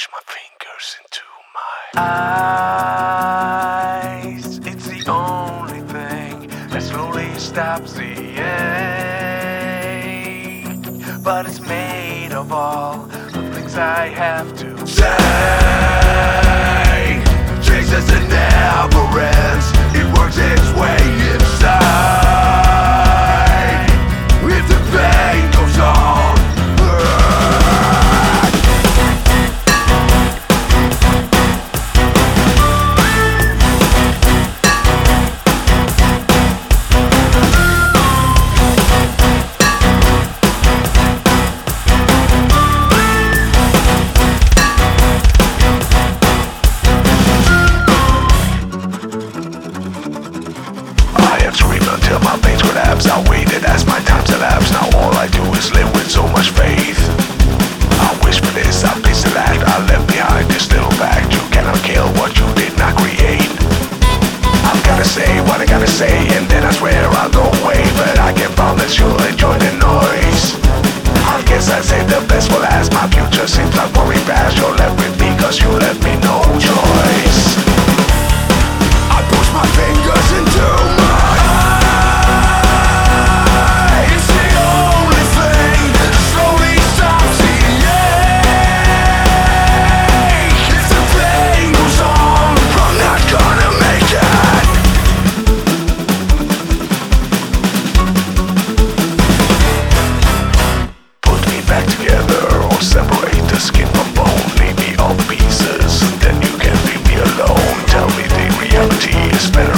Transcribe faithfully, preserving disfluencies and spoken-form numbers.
push my fingers into my eyes. It's the only thing that slowly stops the ache. But it's made of all the things I have to say. Jesus, it never ends. It works its way inside. If the pain goes on, until my veins collapse. I waited as my time's elapsed. Now all I do is live with so much faith. I wish for this, I piece the last I left behind this little fact. You cannot kill what you did not create. I've gotta say what I gotta say, and then I swear I'll go away. But I can promise you'll enjoy the noise. I guess I'd say the best for last. My future seems like worry past. You're left with me cause you left me no choice. I push my fingers into my separate the skin from bone, leave me all pieces, then you can leave me alone. Tell me the reality is better.